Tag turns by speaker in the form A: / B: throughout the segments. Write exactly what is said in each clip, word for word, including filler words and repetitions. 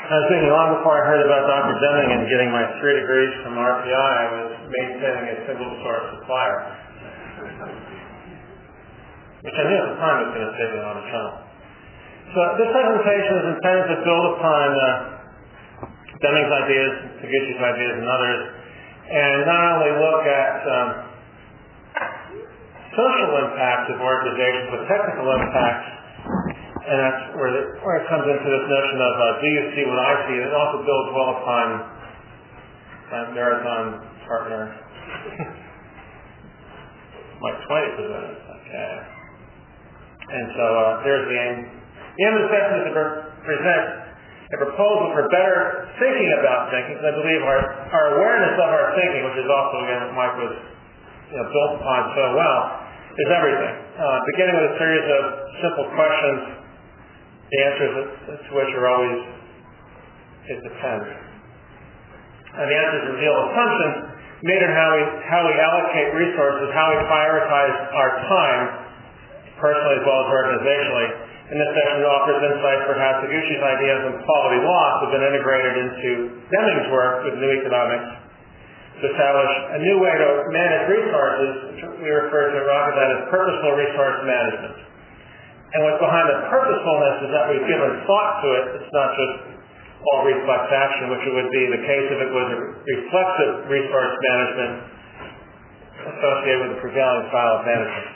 A: I was thinking long before I heard about Doctor Deming and getting my three degrees from R P I, I was maintaining a single source supplier, which I knew at the time was going to save me a lot of trouble. So this presentation is intended to build upon uh, Deming's ideas, Taguchi's ideas, and others, and not only look at um, social impacts of organizations, but technical impacts. And that's where, the, where it comes into this notion of uh, do you see what I see? And it also builds well upon uh, Marathon partner Mike Twain presented. Okay. And so uh, there's the aim. The aim of the session is to present a proposal for better thinking about thinking, because I believe our, our awareness of our thinking, which is also, again, what Mike was you know, built upon so well, is everything. Uh, beginning with a series of simple questions. The answers to which are always, it depends. And the answers reveal assumptions made in how we, how we allocate resources, how we prioritize our time, personally as well as organizationally. And this session offers insights for how Taguchi's ideas on quality loss have been integrated into Deming's work with New Economics to establish a new way to manage resources, which we refer to as purposeful resource management. And what's behind the purposefulness is that we've given thought to it. It's not just all reflex action, which it would be the case if it was a reflexive resource management associated with the prevailing style of management.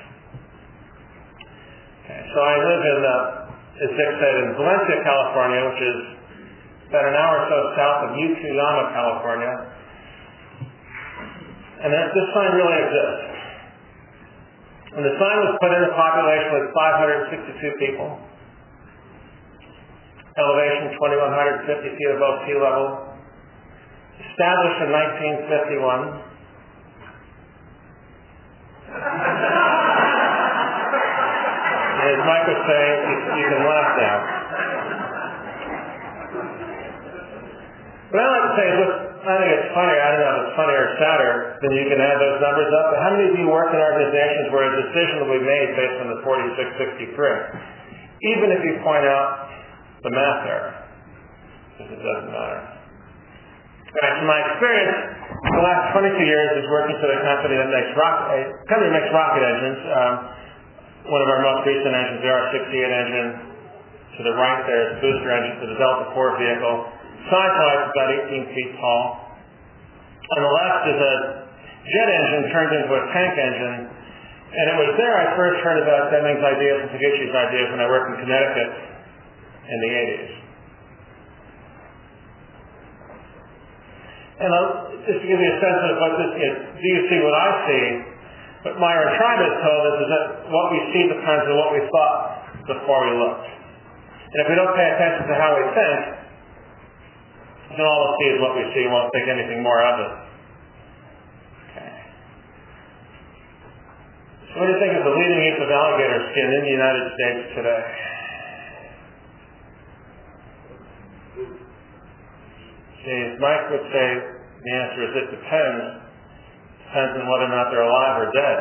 A: Okay, so I live in, uh, as Dick said, in Valencia, California, which is about an hour or so south of Yokohama, California. And that, this sign really exists. And the sign was put in, a population with five hundred sixty-two people. Elevation two thousand one hundred fifty feet above sea level. Established in nineteen fifty-one. As Mike was saying, you, you can laugh now. What I like to say is, look, I think it's funny. I don't know if it's funny or sadder than you can add those numbers up. But how many of you work in organizations where a decision will be made based on the forty-six sixty-three? Even if you point out the math error, because it doesn't matter. Right, so my experience the last twenty-two years is working for the company that makes rocket, a company that makes rocket engines. Um, one of our most recent engines, the R sixty-eight engine. To the right there is the booster engine for the Delta four vehicle. Size-wise, about eighteen feet tall. On the left is a jet engine turned into a tank engine. And it was there I first heard about Deming's ideas and Taguchi's ideas when I worked in Connecticut in the eighties. And I'll, just to give you a sense of what this is, do you see what I see? What Myron Tribe told us is that what we see depends on what we thought before we looked. And if we don't pay attention to how we think, then all we'll see is what we see and won't think anything more of it. Okay. So what do you think of the leading use of alligator skin in the United States today? See, Mike would say the answer is it depends. Depends on whether or not they're alive or dead.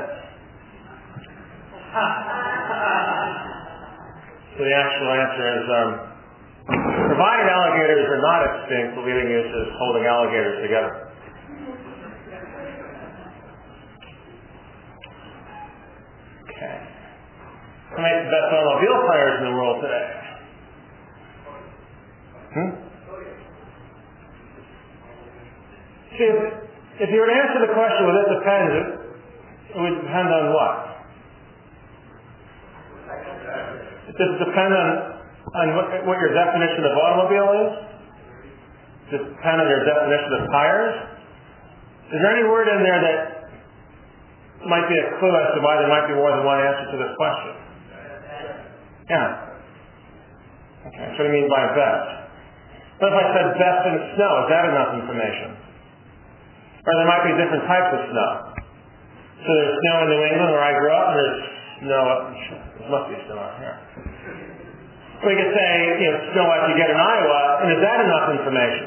A: So the actual answer is um, provided alligators are not extinct, the leading use is holding alligators together. Okay. Who makes the best automobile players in the world today? Hmm? See, if, if you were to answer the question, well, it depends, it, it would depend on what? It does depend on on what, what your definition of automobile is? Does it depend on your definition of tires? Is there any word in there that might be a clue as to why there might be more than one answer to this question? Yeah. Okay, so what do you mean by best? What if I said best in snow? Is that enough information? Or there might be different types of snow. So there's snow in New England where I grew up, and there's snow up in, there must be snow out here. We could say, you know, snow like you get in Iowa, and is that enough information?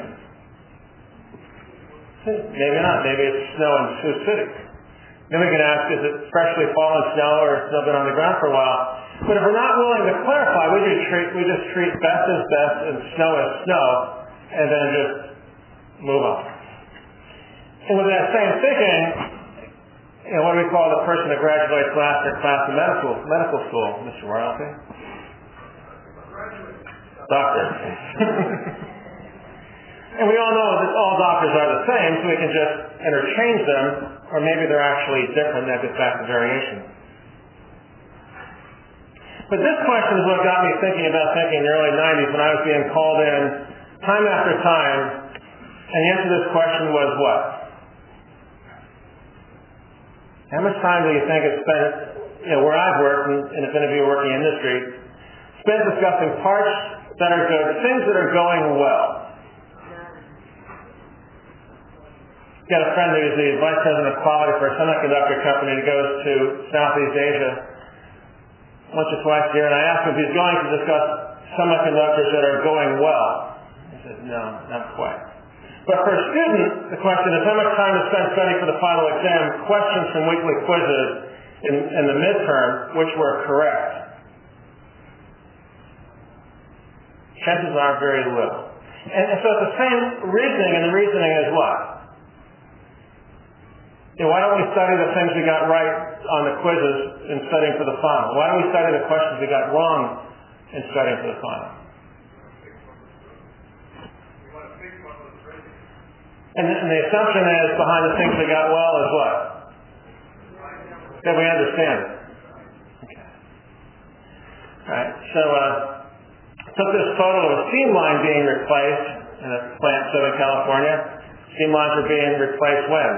A: Maybe not. Maybe it's snow in Sioux City. Then we can ask, is it freshly fallen snow or snow been on the ground for a while? But if we're not willing to clarify, we just treat, we just treat best as best and snow as snow, and then just move on. And with that same thinking, you know, what do we call the person that graduates last in class in medical medical school, Mister Royalty? Doctor. And we all know that all doctors are the same, so we can just interchange them, or maybe they're actually different, that gets back to variation. But this question is what got me thinking about thinking in the early nineties when I was being called in time after time, and the answer to this question was what? How much time do you think it's spent, you know, where I've worked, and, and if any of you are working in industry, spent discussing parts that are good, things that are going well. Got a friend who's the vice president of quality for a semiconductor company that goes to Southeast Asia once or twice a year, and I asked him if he's going to discuss semiconductors that are going well. He said, no, not quite. But for a student, the question is how much time to spend studying for the final exam, questions from weekly quizzes in, in the midterm, which were correct. Chances are very little. And so it's the same reasoning, and the reasoning is what? You know, why don't we study the things we got right on the quizzes in studying for the final? Why don't we study the questions we got wrong in studying for the final? And the, and the assumption is behind the things we got well is what? That we understand it. Okay. All right. So, uh, took this photo of a steam line being replaced in a plant in Southern California. Steam lines were being replaced when?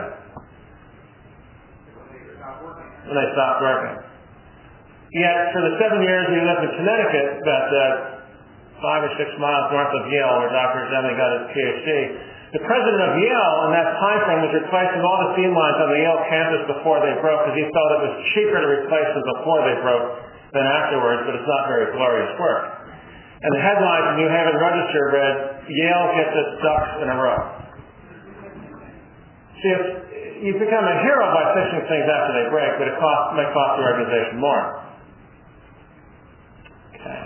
A: When they stopped working. Yet, for the seven years we lived in Connecticut, about uh, five or six miles north of Yale, where Doctor Zemley got his P H D, the president of Yale in that time frame was replacing all the steam lines on the Yale campus before they broke because he felt it was cheaper to replace them before they broke than afterwards, but it's not very glorious work. And the headline in New Haven Register read, Yale gets its ducks in a row. See, it's, you become a hero by fixing things after they break, but it cost, may cost the organization more. Okay.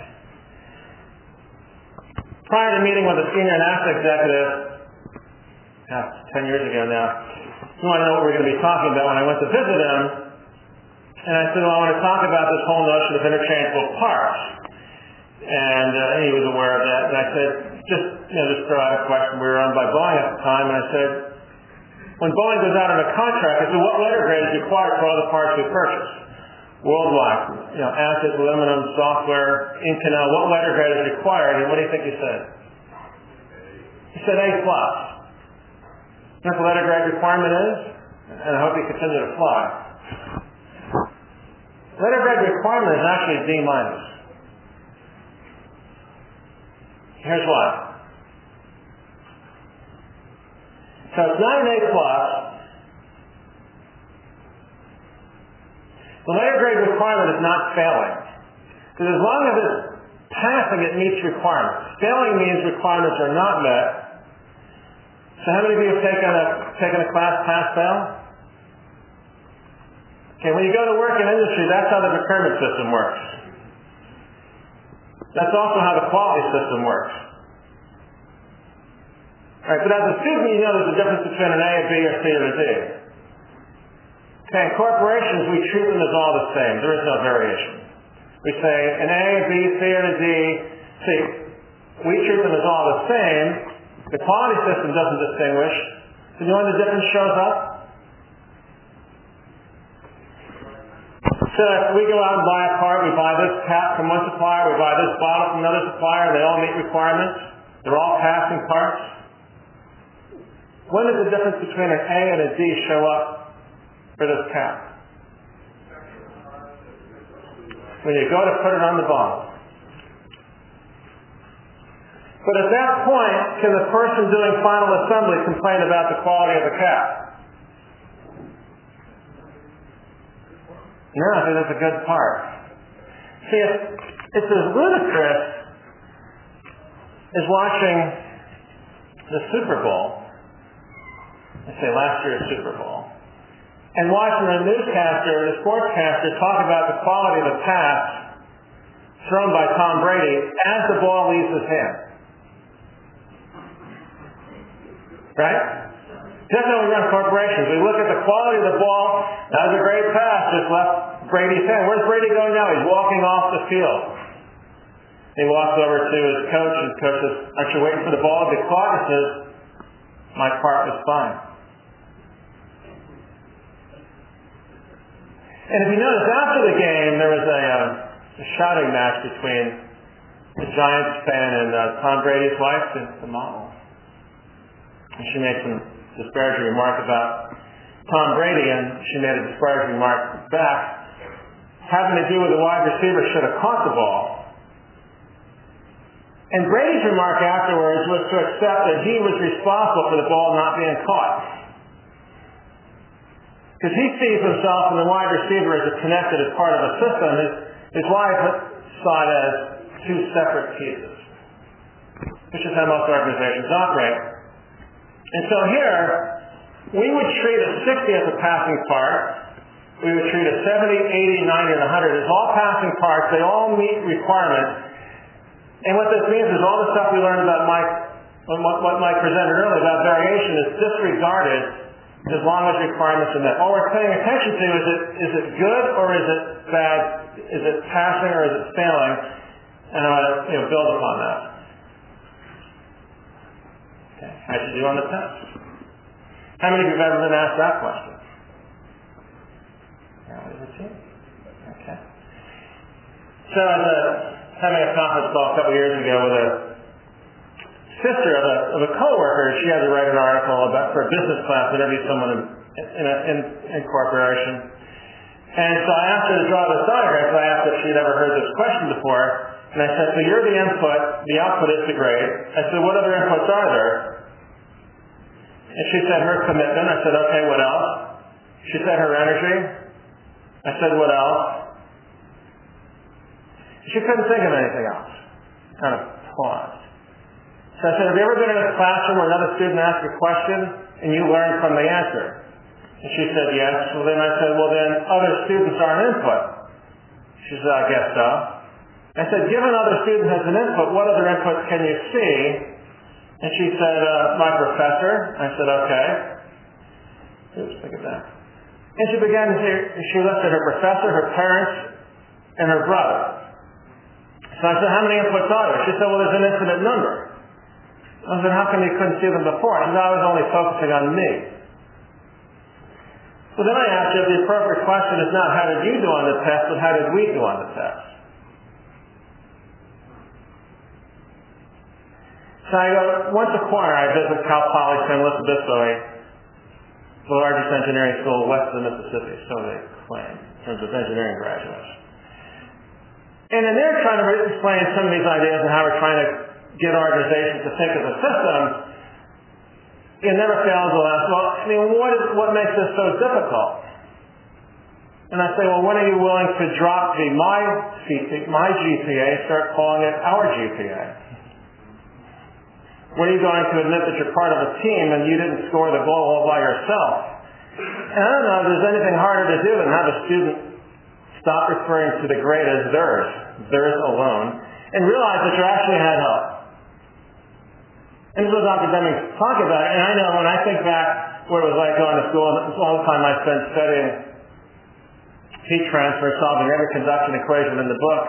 A: Prior to meeting with a senior NASA executive, uh, ten years ago now, he wanted to know what we were going to be talking about when I went to visit him. And I said, well, I want to talk about this whole notion of interchangeable parts. And uh, he was aware of that. And I said, just, you know, just throw out a question. We were owned by Boeing at the time. And I said, when Boeing goes out on a contract, I said, what letter grade is required for all the parts we purchase? Worldwide. You know, acid, aluminum, software, Inconel, what letter grade is required? And what do you think he said? He said A plus. You know what the letter grade requirement is? And I hope you continue to fly. Letter grade requirement is actually D minus. Here's why. So it's not an A plus. The letter grade requirement is not failing. Because as long as it's passing, it meets requirements. Failing means requirements are not met. So how many of you have taken a, taken a class pass-fail? Okay, when you go to work in industry, that's how the procurement system works. That's also how the quality system works. All right, but as a student, you know there's a difference between an A, a B, or C, or a D. Okay, in corporations, we treat them as all the same. There is no variation. We say an A, a B, C, or a D. See, we treat them as all the same. The quality system doesn't distinguish. So you know when the difference shows up? So if we go out and buy a part, we buy this cap from one supplier, we buy this bottle from another supplier, they all meet requirements. They're all passing parts. When does the difference between an A and a D show up for this cap? When you go to put it on the bottle. But at that point, can the person doing final assembly complain about the quality of the cap? No, I think that's a good part. See, it's, it's as ludicrous as watching the Super Bowl, let's say last year's Super Bowl, and watching the newscaster, the sportscaster, talk about the quality of the pass thrown by Tom Brady as the ball leaves his hand. Right? Just how we run corporations. We look at the quality of the ball. That was a great pass. Just left Brady's hand. Where's Brady going now? He's walking off the field. He walks over to his coach, and coach says, aren't you waiting for the ball to be caught? He says, my part was fine. And if you notice, after the game, there was a, uh, a shouting match between the Giants fan and uh, Tom Brady's wife, the, the model. And she made some disparaging remark about Tom Brady, and she made a disparaging remark back, having to do with the wide receiver should have caught the ball. And Brady's remark afterwards was to accept that he was responsible for the ball not being caught. Because he sees himself and the wide receiver as a connected as part of a system. His, his wife saw it as two separate pieces, which is how most organizations operate. And so here, we would treat a sixty as a passing part. We would treat a seventy, eighty, ninety, and one hundred as all passing parts. They all meet requirements. And what this means is all the stuff we learned about Mike, what, what Mike presented earlier about variation is disregarded as long as requirements are met. All we're paying attention to is it is it good or is it bad? Is it passing or is it failing? And I want to you know, build upon that. Okay. How'd you do on the test? How many of you have ever been asked that question? Yeah, what is it too? Okay. So as a having a conference call a couple years ago with a sister of a, of a coworker. She had to write an article about for a business class, interview someone in, in, a, in, in corporation. And so I asked her to draw this diagram, because I asked if she'd ever heard this question before. And I said, so you're the input, the output is the grade. I said, what other inputs are there? And she said her commitment. I said, okay, what else? She said her energy. I said, what else? She couldn't think of anything else. Kind of paused. So I said, have you ever been in a classroom where another student asked a question and you learned from the answer? And she said, yes. Well, then I said, well, then other students are an input. She said, I guess so. I said, given other students as an input, what other inputs can you see? And she said, uh, my professor. I said, okay. Oops, look at that. And she began to see, she listed her professor, her parents, and her brother. So I said, how many inputs are there? She said, well, there's an infinite number. I said, how come you couldn't see them before? She said, I was only focusing on me. So then I asked her, the appropriate question is not how did you do on the test, but how did we do on the test? So I go, once a quarter, I visit Cal Poly San Luis Obispo, the largest engineering school west of the Mississippi, so they claim, in terms of engineering graduates. And then they're trying to explain some of these ideas and how we're trying to get organizations to think of a system. It never fails to ask, well, I mean, what, is, what makes this so difficult? And I say, well, when are you willing to drop the my, C P, my G P A, start calling it our G P A? When are you going to admit that you're part of a team and you didn't score the goal all by yourself? And I don't know if there's anything harder to do than have a student stop referring to the grade as theirs, theirs alone, and realize that you actually had help. And this was Doctor Deming talking about it, and I know when I think back what it was like going to school, and it was all the time I spent studying heat transfer, solving every conduction equation in the book.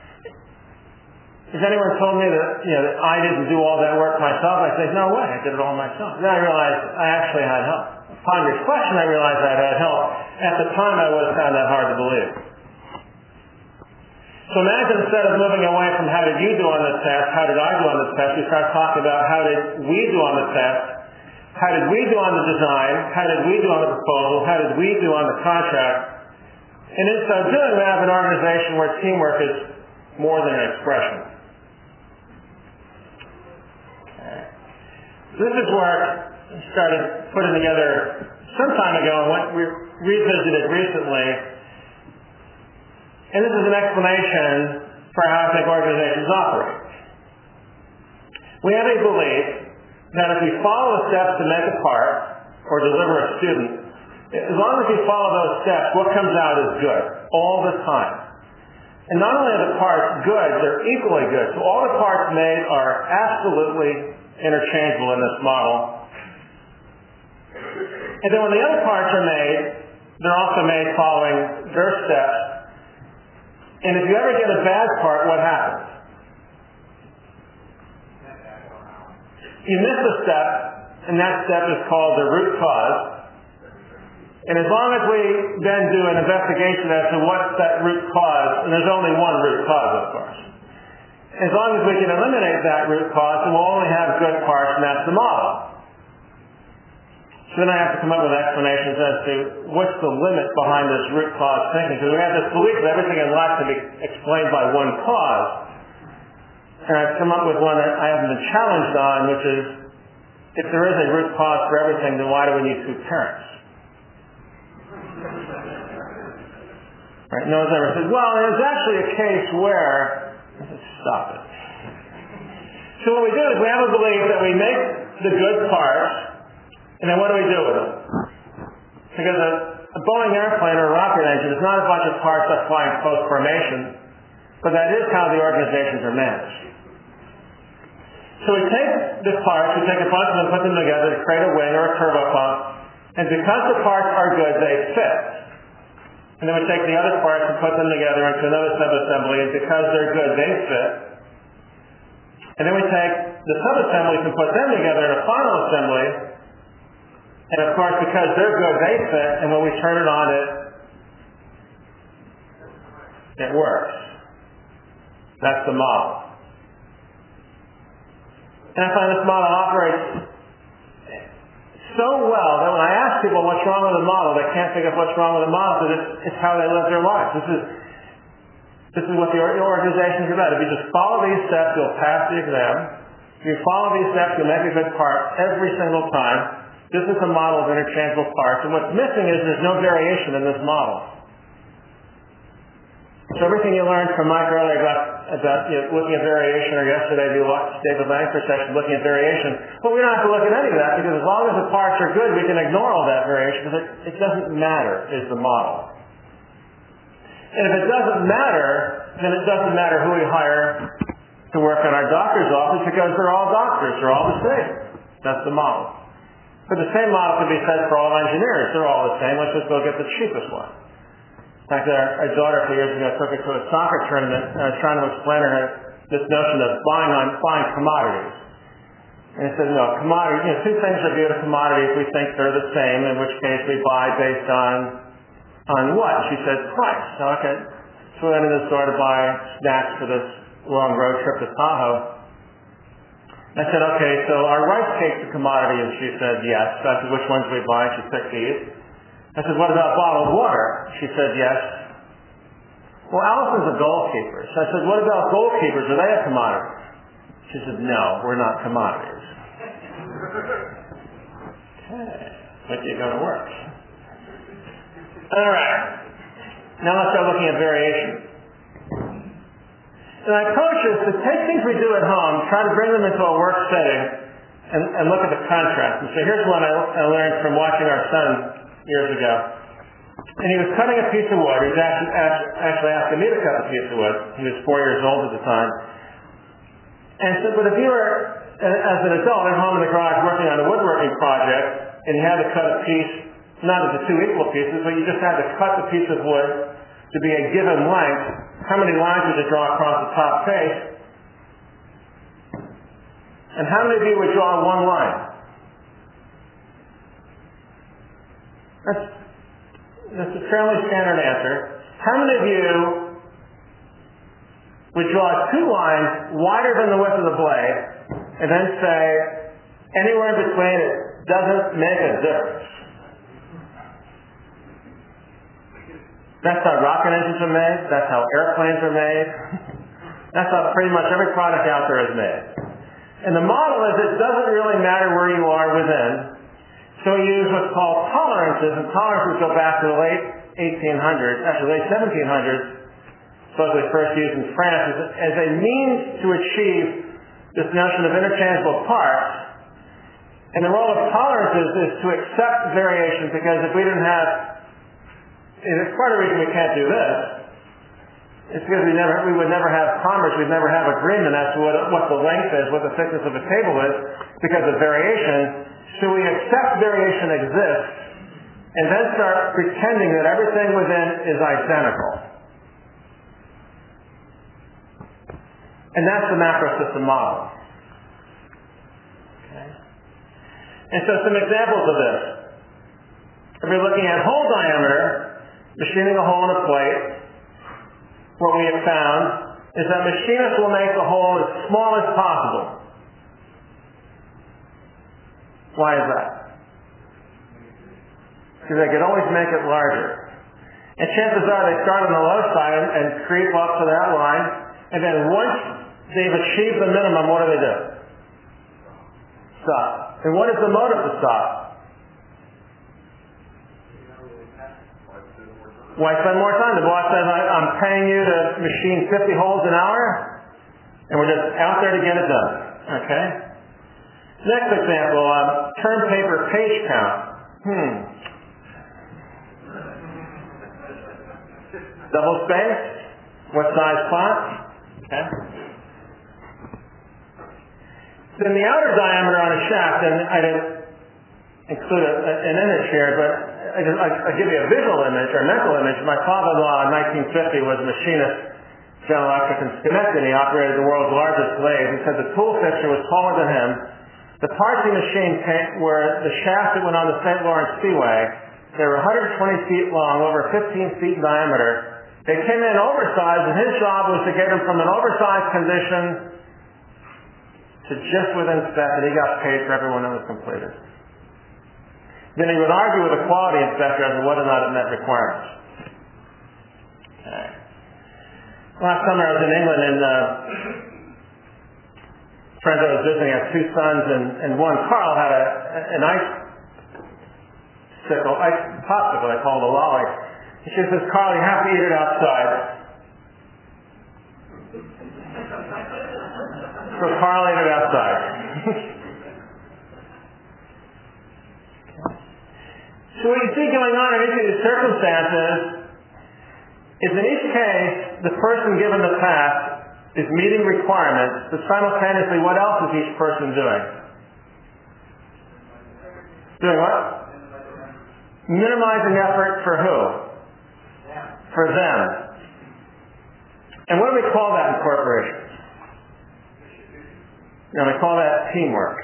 A: If anyone told me that, you know, that I didn't do all that work myself, I'd say, no way, I did it all myself. Then I realized I actually had help. Upon reflection, I realized I had help. At the time, I would have found that hard to believe. So imagine instead of moving away from how did you do on the test, how did I do on the test, we start talking about how did we do on the test, how did we do on the design, how did we do on the proposal, how did we do on the contract. And in so doing, we have an organization where teamwork is more than an expression. Okay. This is where I started putting together some time ago and what we revisited recently. And this is an explanation for how I think organizations operate. We have a belief that if we follow the steps to make a part or deliver a student, as long as we follow those steps, what comes out is good all the time. And not only are the parts good, they're equally good. So all the parts made are absolutely interchangeable in this model. And then when the other parts are made, they're also made following their steps. And if you ever get a bad part, what happens? You miss a step, and that step is called the root cause. And as long as we then do an investigation as to what's that root cause, and there's only one root cause, of course. As long as we can eliminate that root cause, then we'll only have good parts, and that's the model. So then I have to come up with explanations as to what's the limit behind this root cause thinking. Because we have this belief that everything in life can be explained by one cause. And I've come up with one that I haven't been challenged on, which is, if there is a root cause for everything, then why do we need two parents? Right? No one's ever said, well, there's actually a case where... Stop it. So what we do is we have a belief that we make the good parts, and then what do we do with them? Because a, a Boeing airplane or a rocket engine is not a bunch of parts that fly in close formation, but that is how the organizations are managed. So we take the parts, we take a bunch of them, put them together to create a wing or a turbopump, and because the parts are good, they fit. And then we take the other parts and put them together into another subassembly, and because they're good, they fit. And then we take the subassemblies and put them together in a final assembly, and of course, because they're good, they fit, and when we turn it on, it, it works. That's the model. And I find this model operates so well that when I ask people what's wrong with the model, they can't think of what's wrong with the model because it's, it's how they live their lives. This is, this is what the organization is about. If you just follow these steps, you'll pass the exam. If you follow these steps, you'll make a good part every single time. This is a model of interchangeable parts. And what's missing is there's no variation in this model. So everything you learned from Mike earlier about, about you know, looking at variation, or yesterday the David Langford section looking at variation, well, we don't have to look at any of that because as long as the parts are good, we can ignore all that variation because it, it doesn't matter, is the model. And if it doesn't matter, then it doesn't matter who we hire to work in our doctor's office because they're all doctors, they're all the same. That's the model. But the same model can be said for all engineers. They're all the same. Let's just go get the cheapest one. In fact, our, our daughter a few years ago took her to a soccer tournament, and I was trying to explain to her this notion of buying on buying commodities. And I said, no, commodities, you know, two things are viewed as commodities. We think they're the same, in which case we buy based on on what? She said, price. So, okay. So we went into the store to buy snacks for this long road trip to Tahoe. I said, okay, so are rice cakes a commodity? And she said, yes. So I said, which ones do we buy? She picked these. I said, what about bottled water? She said, yes. Well, Allison's a goalkeeper. So I said, what about goalkeepers? Are they a commodity? She said, no, we're not commodities. Okay. What are you going to work? All right. Now let's start looking at variation. And my approach is to take things we do at home, try to bring them into a work setting, and, and look at the contrast. And so here's one I, I learned from watching our son years ago. And he was cutting a piece of wood. He was actually, actually asking me to cut a piece of wood. He was four years old at the time. And so, but if you were, as an adult, at home in the garage working on a woodworking project, and you had to cut a piece, not into two equal pieces, but you just had to cut the piece of wood to be a given length, how many lines would you draw across the top face? And how many of you would draw one line? That's, that's a fairly standard answer. How many of you would draw two lines wider than the width of the blade and then say, anywhere in between it doesn't make a difference? That's how rocket engines are made. That's how airplanes are made. That's how pretty much every product out there is made. And the model is it doesn't really matter where you are within. So we use what's called tolerances, and tolerances go back to the late eighteen hundreds, actually late seventeen hundreds, supposedly first used in France, as a, as a means to achieve this notion of interchangeable parts. And the role of tolerances is to accept variation, because if we didn't have, and it's part of the reason we can't do this, it's because we never, we would never have commerce, we'd never have agreement as to what, what the length is, what the thickness of a table is, because of variation. So we accept variation exists, and then start pretending that everything within is identical. And that's the macro system model. Okay. And so some examples of this. If we're looking at hole diameter, machining a hole in a plate, what we have found is that machinists will make the hole as small as possible. Why is that? Because they could always make it larger. And chances are they start on the low side and creep up to that line, and then once they've achieved the minimum, what do they do? Stop. And what is the motive to stop? Why spend more time? The boss says, I'm paying you to machine fifty holes an hour, and we're just out there to get it done. Okay? Next example, um, term paper page count. Hmm. Double space? What size font? Okay. Then the outer diameter on a shaft, and I didn't include a, an image here, but I just, I, I give you a visual image or a mental image. My father-in-law in nineteen fifty was a machinist, General Electric in Schenectady. He operated the world's largest lathe. He said the tool fixture was taller than him. The parts he machined were the shaft that went on the Saint Lawrence Seaway. They were one hundred twenty feet long, over fifteen feet in diameter. They came in oversized, and his job was to get them from an oversized condition to just within spec, and he got paid for every one that was completed. Then he would argue with the quality inspector as to whether or not it met requirements. Okay. Last summer I was in England, and uh, a friend I was visiting had two sons, and, and one, Carl, had a, an ice sickle, ice popsicle they called a lolly. And she says, Carl, you have to eat it outside. So Carl ate it outside. So what you see going on in each of these circumstances is in each case, the person given the task is meeting requirements, but simultaneously, what else is each person doing? Doing what? Minimizing effort for who? For them. And what do we call that in corporations? You know, we call that teamwork.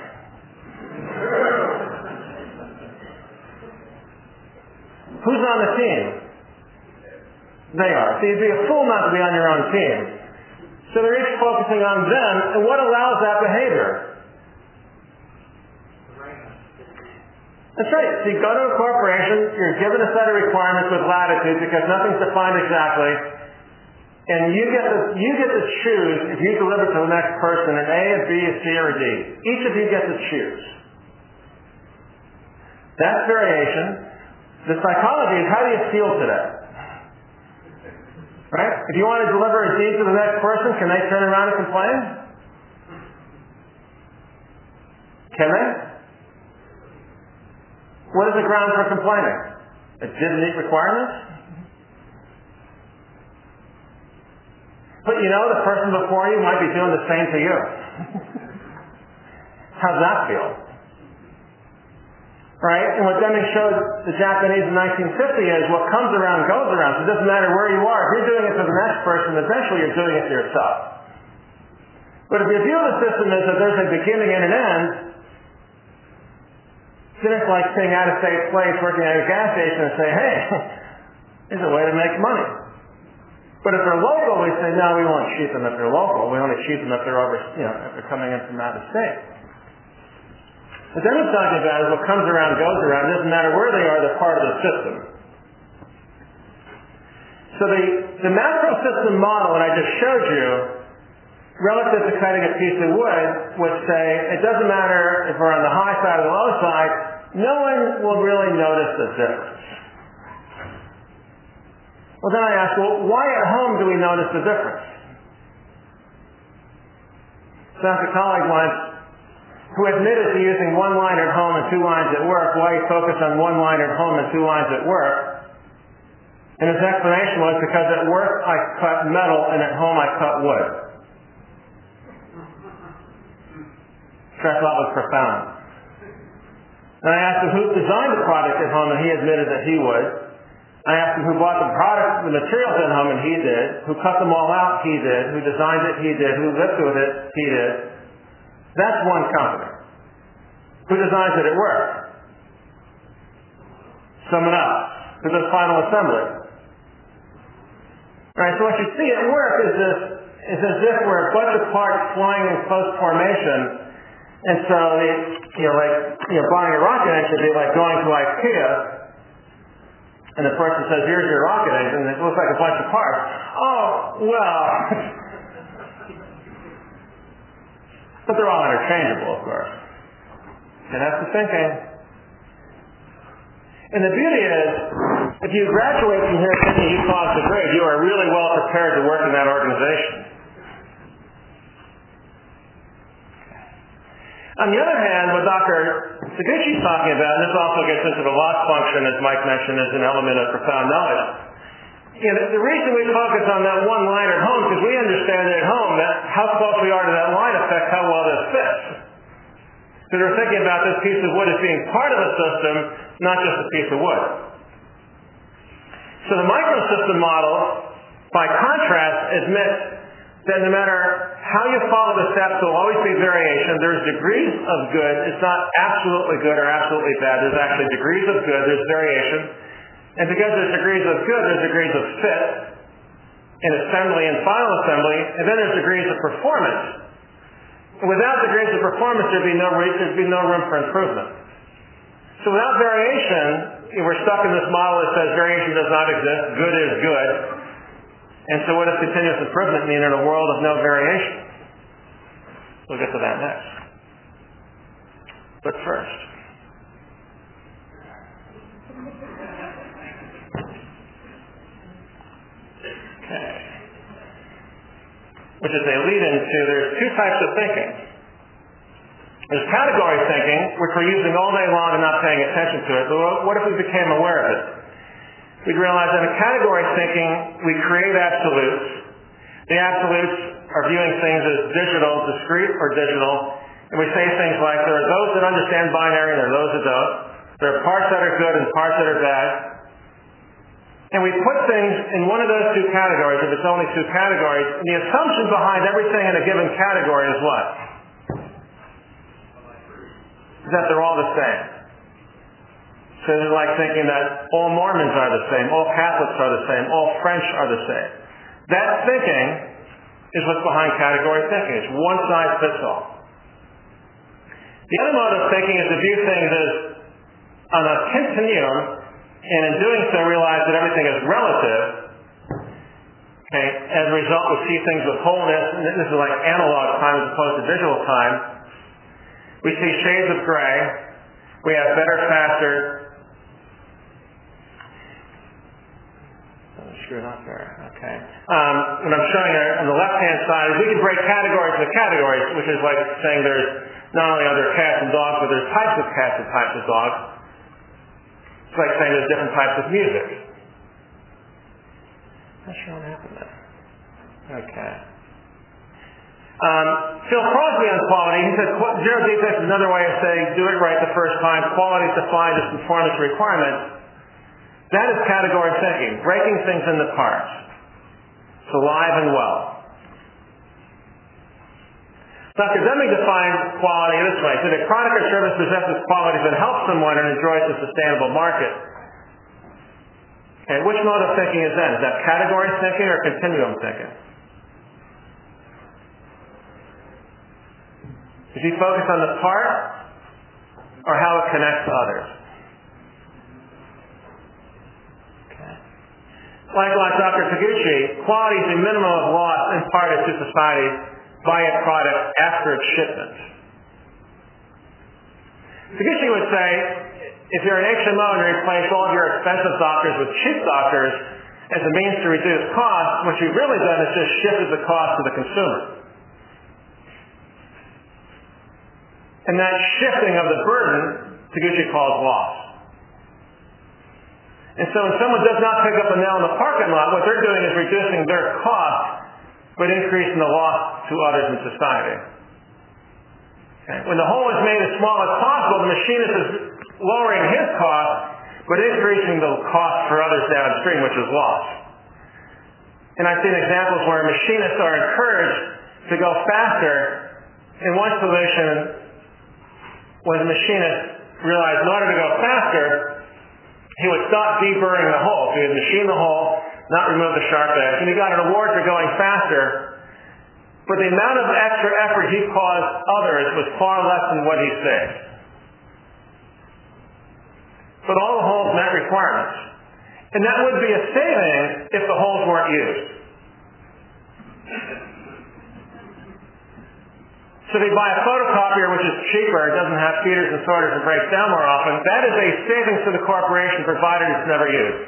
A: Who's on the team? They are. So you'd be a fool not to be on your own team. So they're each focusing on them, and what allows that behavior? That's right. So you go to a corporation, you're given a set of requirements with latitude because nothing's defined exactly, and you get to, you get to choose if you deliver to the next person an A, a B, a C, or a D. Each of you get to choose. That's variation. The psychology is, how do you feel today? Right? If you want to deliver a deed to the next person, can they turn around and complain? Can they? What is the ground for complaining? It didn't meet requirements? But you know, the person before you might be doing the same to you. How's that feel? Right? And what Deming showed the Japanese in nineteen fifty is what comes around goes around. So it doesn't matter where you are. If you're doing it to the next person, eventually you're doing it to yourself. But if your view of the system is that there's a beginning and an end, then it's like seeing out-of-state slaves working at a gas station and say, hey, there's a way to make money. But if they're local, we say, no, we won't cheat them if they're local. We only cheat them if they're over, you know, if they're coming in from out of state. What then we're talking about is what comes around goes around. It doesn't matter where they are, they're part of the system. So the, the macro system model that I just showed you, relative to cutting a piece of wood, would say it doesn't matter if we're on the high side or the low side, no one will really notice the difference. Well, then I ask, well, why at home do we notice the difference? So I asked a colleague once, who admitted to using one line at home and two lines at work, why he focused on one line at home and two lines at work. And his explanation was, because at work I cut metal and at home I cut wood. Which I thought was profound. And I asked him who designed the product at home, and he admitted that he would. I asked him who bought the product, the materials at home, and he did. Who cut them all out, he did. Who designed it, he did. Who lived with it, he did. That's one company. Who designs it at work? Someone else. Who does final assembly? All right, so what you see at work is this, is as if we're a bunch of parts flying in close formation. And so, you know, like, you know, buying a rocket engine would be like going to IKEA, and the person says, here's your rocket engine, and it looks like a bunch of parts. Oh, well. But they're all interchangeable, of course. And that's the thinking. And the beauty is, if you graduate from here thinking you caused the grade, you are really well prepared to work in that organization. On the other hand, what Doctor Taguchi is talking about, and this also gets into the loss function, as Mike mentioned, as an element of profound knowledge. You know, the reason we focus on that one line at home, because we understand that at home that how close we are to that line affects how well this fits. Because we're thinking about this piece of wood as being part of the system, not just a piece of wood. So the microsystem model, by contrast, admits that no matter how you follow the steps, there will always be variation. There's degrees of good. It's not absolutely good or absolutely bad. There's actually degrees of good. There's variation. And because there's degrees of good, there's degrees of fit in assembly and final assembly, and then there's degrees of performance. Without degrees of performance, there'd be no, there'd be no room for improvement. So without variation, we're stuck in this model that says variation does not exist. Good is good. And so what does continuous improvement mean in a world of no variation? We'll get to that next. But first, okay, which is a lead into, there's two types of thinking. There's category thinking, which we're using all day long and not paying attention to it. But what if we became aware of it? We'd realize that in category thinking, we create absolutes. The absolutes are viewing things as digital, discrete or digital, and we say things like there are those that understand binary and there are those that don't. There are parts that are good and parts that are bad. And we put things in one of those two categories, if it's only two categories, and the assumption behind everything in a given category is what? That they're all the same. So it's like thinking that all Mormons are the same, all Catholics are the same, all French are the same. That thinking is what's behind category thinking. It's one size fits all. The other mode of thinking is to view things as on a continuum, and in doing so realize that everything is relative. Okay? As a result, we see things with wholeness, and this is like analog time as opposed to visual time. We see shades of gray. We have better, faster. Screwed up there. Okay. Um, what I'm showing you on the left-hand side is we can break categories into categories, which is like saying there's not only are there cats and dogs, but there's types of cats and types of dogs. It's like saying there's different types of music. Not sure what happened there. Okay. Um, Phil Crosby on quality, he said zero defects is another way of saying do it right the first time. Quality is defined as conformance requirements. That is category thinking, breaking things into parts. It's alive and well. Doctor Deming defined quality this way. So the product or service possesses qualities that help someone and enjoys a sustainable market. Okay, which mode of thinking is that? Is that category thinking or continuum thinking? Does he focus on the part or how it connects to others? Okay. Likewise, Doctor Taguchi, quality is the minimum of loss imparted to society by a product after its shipment. Taguchi would say, if you're an H M O and you replace all of your expensive doctors with cheap doctors as a means to reduce costs, what you've really done is just shifted the cost to the consumer. And that shifting of the burden, Taguchi calls loss. And so when someone does not pick up a nail in the parking lot, what they're doing is reducing their cost, but increasing the loss to others in society. Okay. When the hole is made as small as possible, the machinist is lowering his cost, but increasing the cost for others downstream, which is lost. And I've seen examples where machinists are encouraged to go faster. And one solution was a machinist realized in order to go faster, he would stop deburring the hole. So he would machine the hole, not remove the sharp edge, and he got an award for going faster. But the amount of extra effort he caused others was far less than what he saved. But all the holes met requirements. And that would be a saving if the holes weren't used. So if you buy a photocopier which is cheaper, it doesn't have feeders and sorters and breaks down more often, that is a savings to the corporation provided it's never used.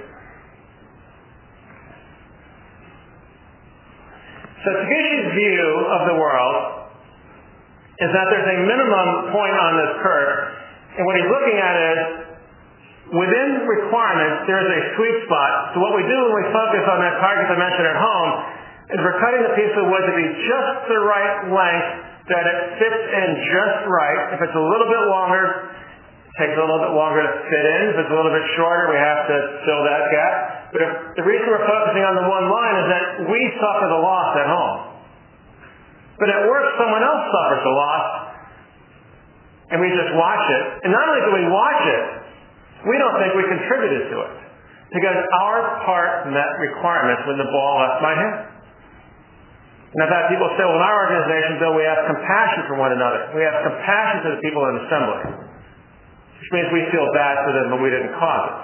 A: So Taguchi's view of the world is that there's a minimum point on this curve, and what he's looking at is within requirements there is a sweet spot. So what we do when we focus on that target dimension at home is we're cutting the piece of wood to be just the right length, that it fits in just right. If it's a little bit longer, it takes a little bit longer to fit in. If it's a little bit shorter, we have to fill that gap. But if, the reason we're focusing on the one line is that we suffer the loss at home. But at work, someone else suffers the loss, and we just watch it. And not only do we watch it, we don't think we contributed to it, because our part met requirements when the ball left my hand. And I've had people say, well, in our organization, Bill, we have compassion for one another. We have compassion for the people in assembly, which means we feel bad for them, but we didn't cause it.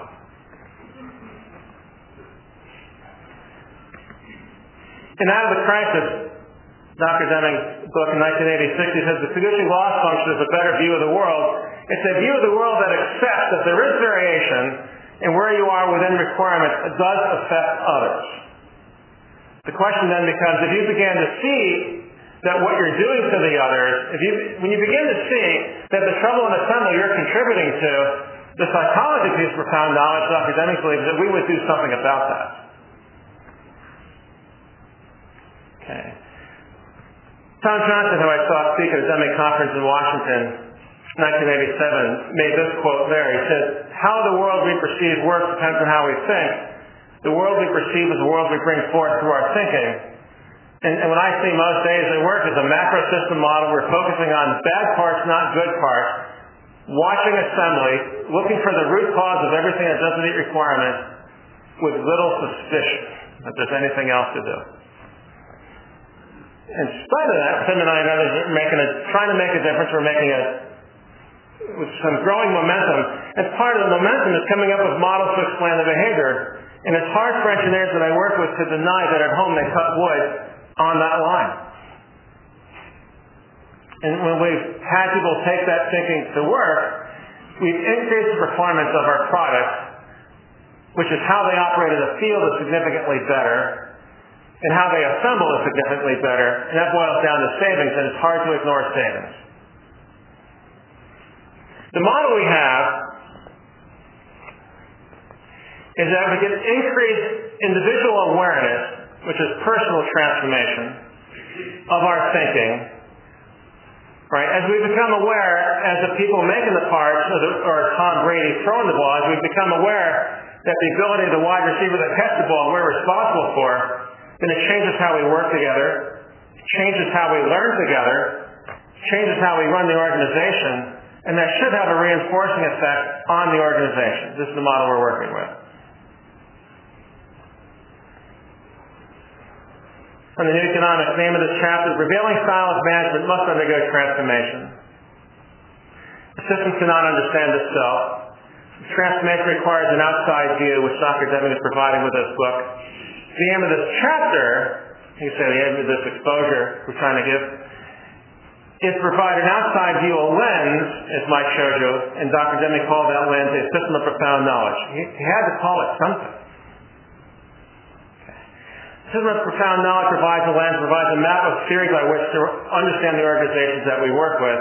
A: And out of the crisis, Doctor Deming's book in nineteen eighty-six, he says the Taguchi loss function is a better view of the world. It's a view of the world that accepts that there is variation, and where you are within requirements, it does affect others. The question then becomes, if you begin to see that what you're doing to the others, if you, when you begin to see that the trouble in assembly you're contributing to, the psychology piece of profound knowledge, Doctor Deming believes that we would do something about that. Okay. Tom Johnson, who I saw speak at a Deming conference in Washington in nineteen eighty-seven, made this quote there. He said, how the world we perceive works depends on how we think. The world we perceive is the world we bring forth through our thinking. And, and what I see most days at work is a macro system model. We're focusing on bad parts, not good parts, watching assembly, looking for the root cause of everything that doesn't meet requirements, with little suspicion that there's anything else to do. In spite of that, Tim and I and others are making a, trying to make a difference. We're making a, with some growing momentum. And part of the momentum is coming up with models to explain the behavior. And it's hard for engineers that I work with to deny that at home they cut wood on that line. And when we've had people take that thinking to work, we've increased the performance of our products, which is how they operate in the field is significantly better, and how they assemble is significantly better, and that boils down to savings, and it's hard to ignore savings. The model we have is that we get increased individual awareness, which is personal transformation of our thinking, right? As we become aware, as the people making the parts, or, the, or Tom Brady throwing the ball, as we become aware that the ability of the wide receiver that catches the ball we're responsible for, then it changes how we work together, it changes how we learn together, it changes how we run the organization, and that should have a reinforcing effect on the organization. This is the model we're working with. And the new economics, name of this chapter is Prevailing Style of Management Must Undergo Transformation. The system cannot understand itself. Transformation requires an outside view, which Doctor Deming is providing with this book. The aim of this chapter, you say the aim of this exposure we're trying to give, is to provide an outside view, a lens, as Mike showed you, and Doctor Deming called that lens a system of profound knowledge. He, he had to call it something. System of profound knowledge provides a lens, provides a map of theory by which to understand the organizations that we work with.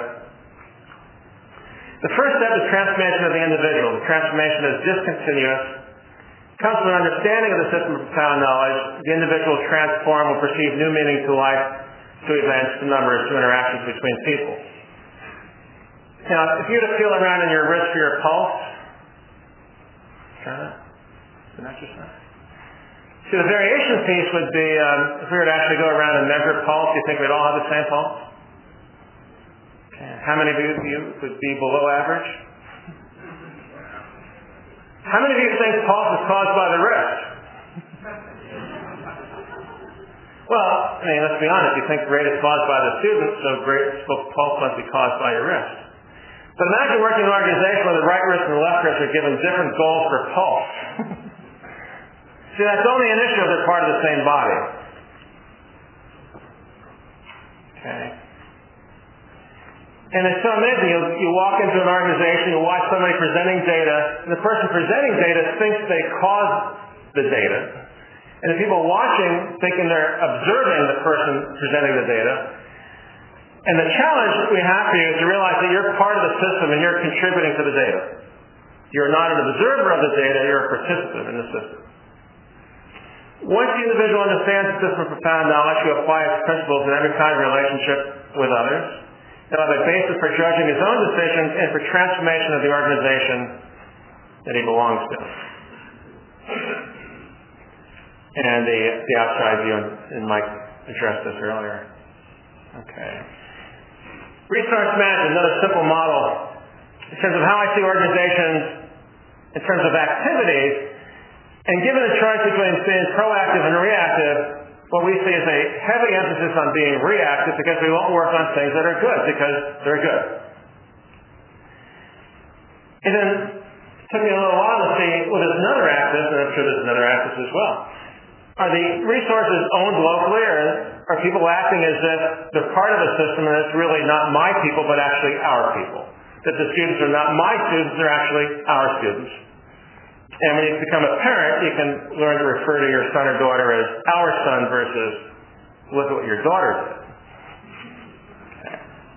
A: The first step is transformation of the individual. The transformation is discontinuous. It comes from an understanding of the system of profound knowledge. The individual transform will perceive new meaning to life, to events, to numbers, to interactions between people. Now, if you were to feel around in your wrist for your pulse, try that. It's an exercise. See, the variation piece would be, um, if we were to actually go around and measure pulse, do you think we'd all have the same pulse? Okay. How many of you would be below average? How many of you think pulse is caused by the wrist? Well, I mean, let's be honest. You think rate is caused by the student, so great pulse must be caused by your wrist. But imagine working in an organization where the right wrist and the left wrist are given different goals for pulse. See, that's only an issue if they're part of the same body. Okay. And it's so amazing. You, you walk into an organization, you watch somebody presenting data, and the person presenting data thinks they caused the data. And the people watching thinking they're observing the person presenting the data. And the challenge we have for you is to realize that you're part of the system and you're contributing to the data. You're not an observer of the data, you're a participant in the system. Once the individual understands the system of profound knowledge, you apply its principles in every kind of relationship with others. He'll have a basis for judging his own decisions and for transformation of the organization that he belongs to. And the, the outside view, and Mike addressed this earlier. Okay. Resource management, another simple model in terms of how I see organizations, in terms of activities, and given the choice between being proactive and reactive, what we see is a heavy emphasis on being reactive because we won't work on things that are good because they're good. And then it took me a little while to see, well, there's another axis, and I'm sure there's another axis as well. Are the resources owned locally, or are people acting as if they're part of the system and it's really not my people, but actually our people? That the students are not my students, they're actually our students. And when you become a parent, you can learn to refer to your son or daughter as our son versus look at what your daughter did. Okay.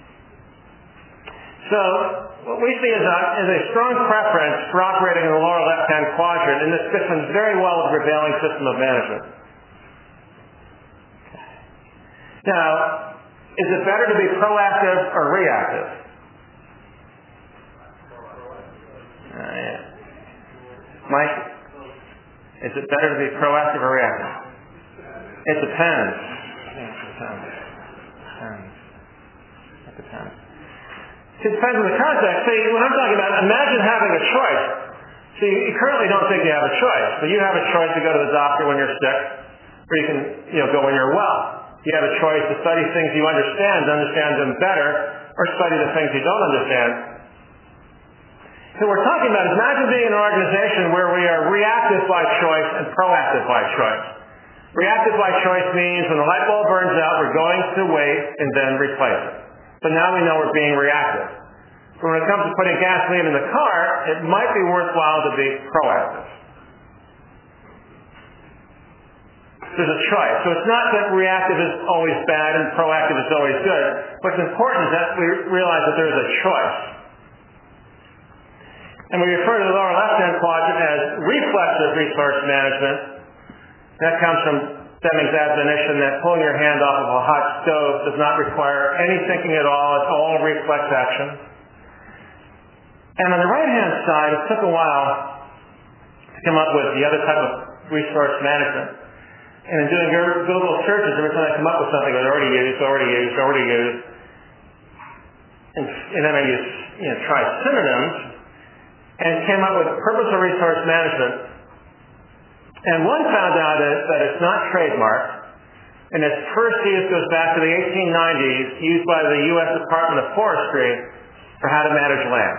A: So what we see is a, is a strong preference for operating in the lower left-hand quadrant, and this fits in very well with the prevailing system of management. Okay. Now, is it better to be proactive or reactive? Uh, yeah. Mike, is it better to be proactive or reactive? It depends. It depends. It depends. It depends. It depends on the context. See, when I'm talking about, imagine having a choice. See, you currently don't think you have a choice, but you have a choice to go to the doctor when you're sick, or you can, you know, go when you're well. You have a choice to study things you understand, to understand them better, or study the things you don't understand. So we're talking about, imagine being in an organization where we are reactive by choice and proactive by choice. Reactive by choice means when the light bulb burns out, we're going to wait and then replace it. But now we know we're being reactive. So when it comes to putting gasoline in the car, it might be worthwhile to be proactive. There's a choice. So it's not that reactive is always bad and proactive is always good. What's important is that we realize that there's a choice. And we refer to the lower left-hand quadrant as reflexive resource management. That comes from Deming's admonition that pulling your hand off of a hot stove does not require any thinking at all. It's all reflex action. And on the right-hand side, it took a while to come up with the other type of resource management. And in doing Google searches, every time I come up with something that already used, already used, already used, and, and then I use, you know, try synonyms, and came up with purposeful resource management. And one found out that it's not trademarked, and its first use goes back to the eighteen nineties, used by the U S Department of Forestry for how to manage land.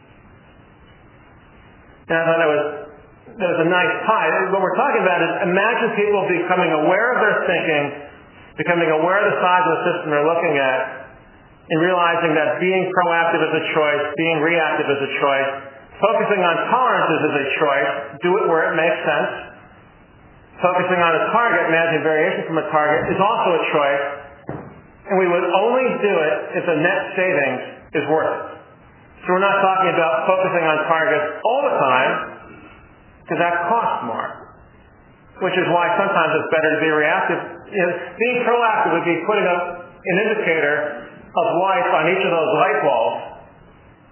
A: And I thought that was, that was a nice tie. What we're talking about is imagine people becoming aware of their thinking, becoming aware of the size of the system they're looking at, and realizing that being proactive is a choice, being reactive is a choice, focusing on tolerances is a choice, do it where it makes sense. Focusing on a target, managing variation from a target is also a choice, and we would only do it if the net savings is worth it. So we're not talking about focusing on targets all the time, because that costs more, which is why sometimes it's better to be reactive. You know, being proactive would be putting up an indicator of light on each of those light bulbs,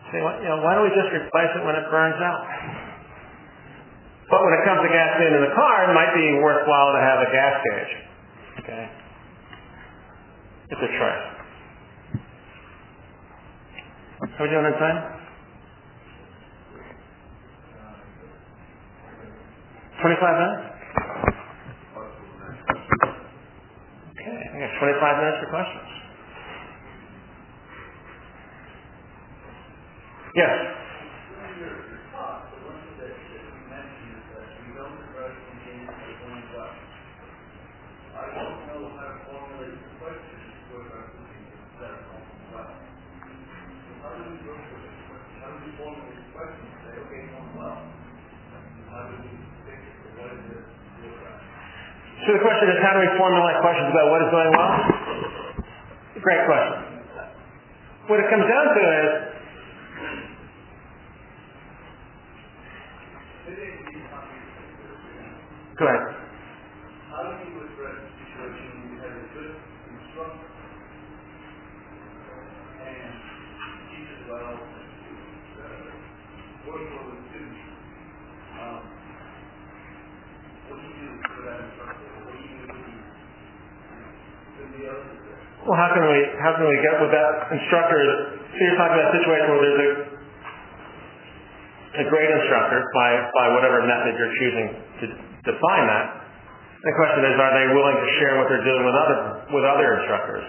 A: Say, well, you know, why don't we just replace it when it burns out? But when it comes to gasoline in the car, it might be worthwhile to have a gas gauge. Okay? It's a choice. How are we doing on time? twenty-five minutes? Okay, I got twenty-five minutes for questions. Yes? So the question is, how do we formulate questions about what is going well? Great question. What it comes down to is, go ahead.
B: How do you address the situation when you have a good instructor and teaches well, works well with students? Um, what do you do for that instructor? What do you do with the others there?
A: Well, how can we how can we get with that instructor? So you're talking about a situation where there's a a great instructor by by whatever method you're choosing to define that. The question is, are they willing to share what they're doing with other with other instructors?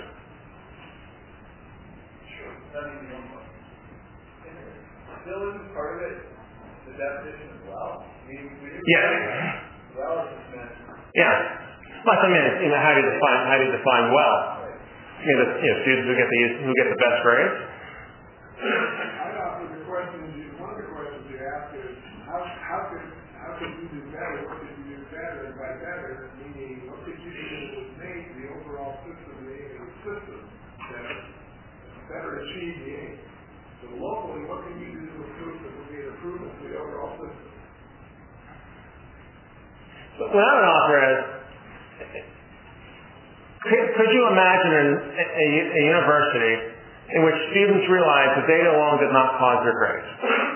B: Sure. That means one question. Still isn't part of it the definition of well? We, we
A: Yes.
B: Well is meant.
A: Yeah. Well, I mean, you know, how do you define how do you define well?
B: Right.
A: You know, the, you know, students who get the who get the best grades.
C: I offer the question. One of the questions you ask is, how how can how can you do better? What could you do better? And by better, meaning what could you do that would make the overall system, the the system, better, better achieve the aim? So locally, what can you do to improve that would be an improvement to the overall system?
A: So what I would offer is, could, could you imagine an, a, a university in which students realize that data alone did not cause their grades?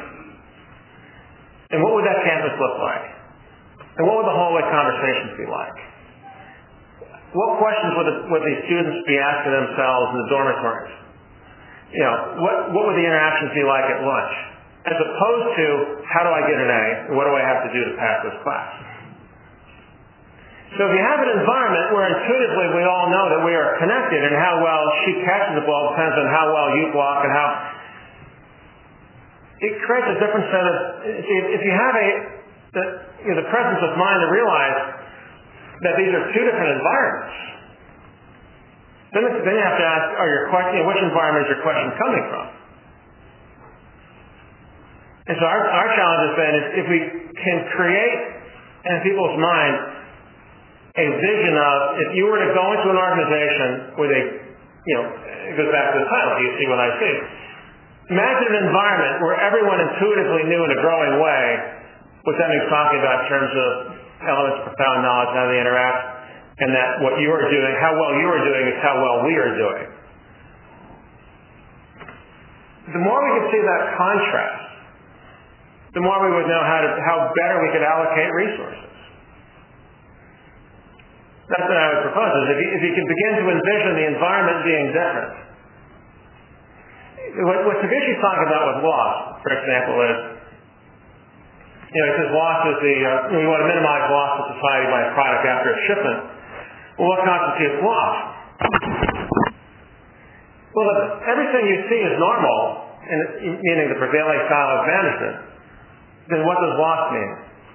A: And what would that campus look like? And what would the hallway conversations be like? What questions would the, would the students be asking themselves in the dormitories? You know, what, what would the interactions be like at lunch? As opposed to, how do I get an A? And what do I have to do to pass this class? So if you have an environment where intuitively we all know that we are connected, and how well she catches the ball depends on how well you block and how... It creates a different set of... If you have a, the, you know, the presence of mind to realize that these are two different environments, then, then you have to ask, are your question, you know, which environment is your question coming from? And so our, our challenge has been, is if we can create in people's mind a vision of, if you were to go into an organization with a, you know, it goes back to the title, you see what I see. Imagine an environment where everyone intuitively knew in a growing way what that means talking about in terms of elements of profound knowledge, how they interact, and that what you are doing, how well you are doing is how well we are doing. The more we can see that contrast, the more we would know how to, how better we could allocate resources. That's what I would propose, is if you, if you can begin to envision the environment being different. What, what Taguchi's talking about with loss, for example, is, you know, he says loss is the, uh, we want to minimize loss to society by a product after its shipment. Well, what constitutes loss? Well, if everything you see is normal, and meaning the prevailing style of management, then what does loss mean?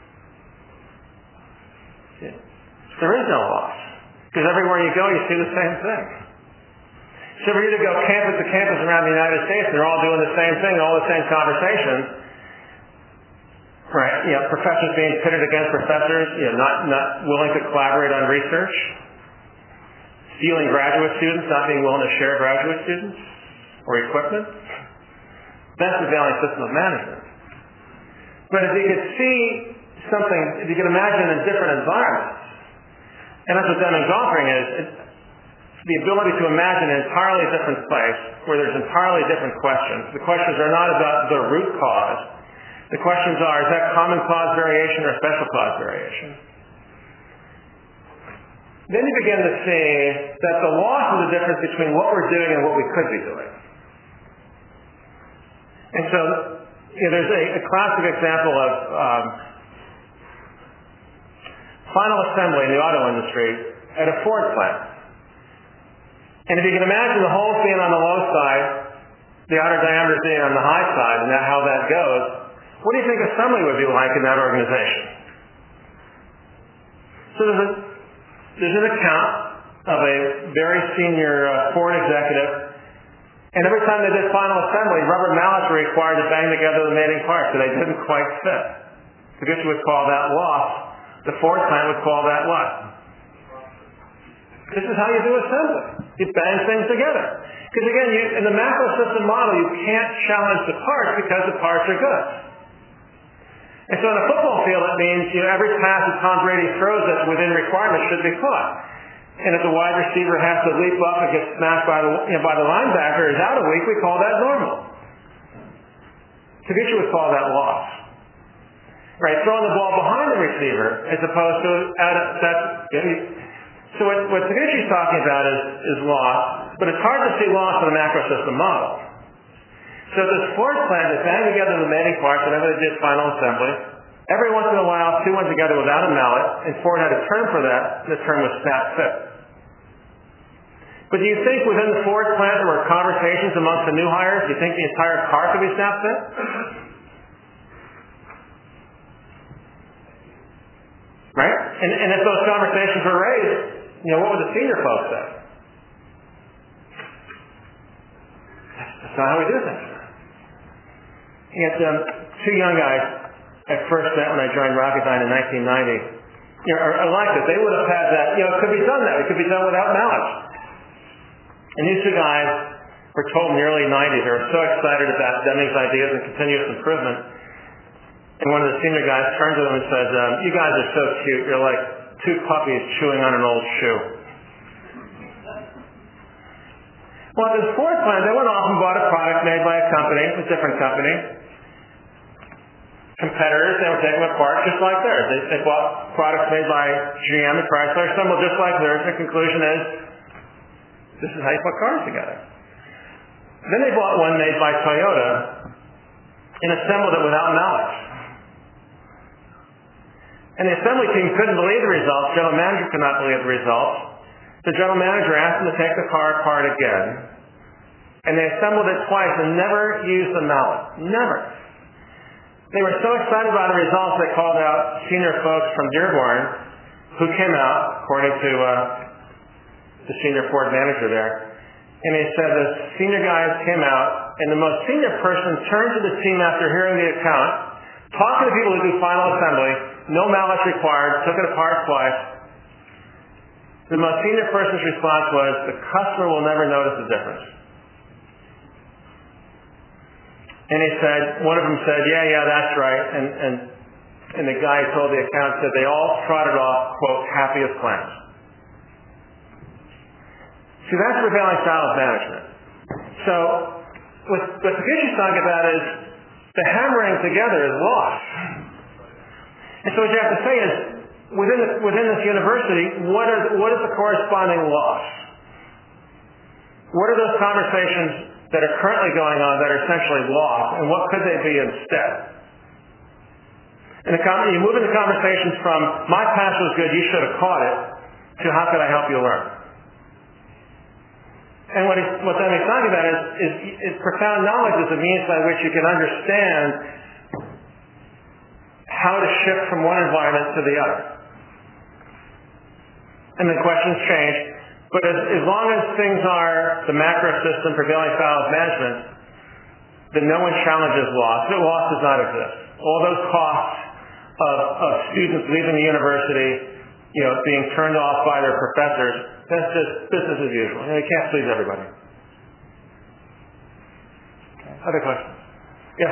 A: Yeah. There is no loss, because everywhere you go, you see the same thing. So for you to go campus to campus around the United States, they're all doing the same thing, all the same conversations, right? You know, professors being pitted against professors, you know, not not willing to collaborate on research, stealing graduate students, not being willing to share graduate students or equipment. That's the prevailing system of management. But if you could see something, if you could imagine in different environments, and that's what Deming's offering is, it, the ability to imagine an entirely different place where there's entirely different questions. The questions are not about the root cause. The questions are, is that common cause variation or special cause variation? Then you begin to see that the loss is the difference between what we're doing and what we could be doing. And so, you know, there's a, a classic example of um, final assembly in the auto industry at a Ford plant. And if you can imagine the holes being on the low side, the outer diameter being on the high side, and that, how that goes, what do you think assembly would be like in that organization? So there's, a, there's an account of a very senior uh, Ford executive, and every time they did final assembly, rubber mallets were required to bang together the mating parts, so they didn't quite fit. Taguchi would call that loss. The Ford plant would call that what? This is how you do assembly. You bang things together. Because again, you, in the macro system model, you can't challenge the parts because the parts are good. And so in a football field, it means you know, every pass that Tom Brady throws that's within requirements should be caught. And if the wide receiver has to leap up and get smashed by the, you know, by the linebacker is out a week, we call that normal. Taguchi would call that loss. Right, throwing the ball behind the receiver as opposed to out of, that's, you know, so what, what Taguchi's talking about is, is loss, but it's hard to see loss in the macro system model. So this Ford plant that banged together the mating parts whenever they did final assembly, every once in a while two went together without a mallet, and Ford had a term for that, and the term was snap fit. But do you think within the Ford plant there were conversations amongst the new hires? Do you think the entire car could be snap fit? Right? And, and if those conversations were raised, you know, what would the senior folks say? That's not how we do things. You had um, two young guys I first met when I joined Rocketdyne in nineteen ninety. You know, are, are like this. They would have had that, you know, it could be done that. It could be done without mallets. And these two guys were told in the early nineties, they were so excited about Deming's ideas and continuous improvement. And one of the senior guys turned to them and said, um, you guys are so cute. You're like two puppies chewing on an old shoe. Well, at this Ford plant, they went off and bought a product made by a company, a different company. Competitors, they were taking them apart just like theirs. They, they bought products made by G M and Chrysler, assembled just like theirs. The conclusion is, this is how you put cars together. Then they bought one made by Toyota and assembled it without knowledge. And the assembly team couldn't believe the results. General manager could not believe the results. The general manager asked them to take the car apart again. And they assembled it twice and never used the mallet. Never. They were so excited by the results they called out senior folks from Dearborn who came out, according to uh, the senior Ford manager there. And he said the senior guys came out and the most senior person turned to the team after hearing the account, talked to the people who do final assembly, no mallets required, took it apart twice. The most senior person's response was, the customer will never notice the difference. And he said, one of them said, yeah, yeah, that's right. And, and, and the guy who told the account said they all trotted off, quote, happy as clams. See, that's prevailing style of management. So, what, what Taguchi's talking about is the hammering together is loss. And so what you have to say is, within, the, within this university, what, are, what is the corresponding loss? What are those conversations that are currently going on that are essentially lost, and what could they be instead? And the, you move into conversations from, my pass was good, you should have caught it, to how could I help you learn? And what, he's, what then he's talking about is, is, is profound knowledge is a means by which you can understand how to shift from one environment to the other. And the questions change. But as, as long as things are the macro system prevailing style of management, then no one challenges loss. The loss does not exist. All those costs of, of students leaving the university, you know, being turned off by their professors, that's just business as usual. You know, you can't please everybody. Okay. Other questions? Yes?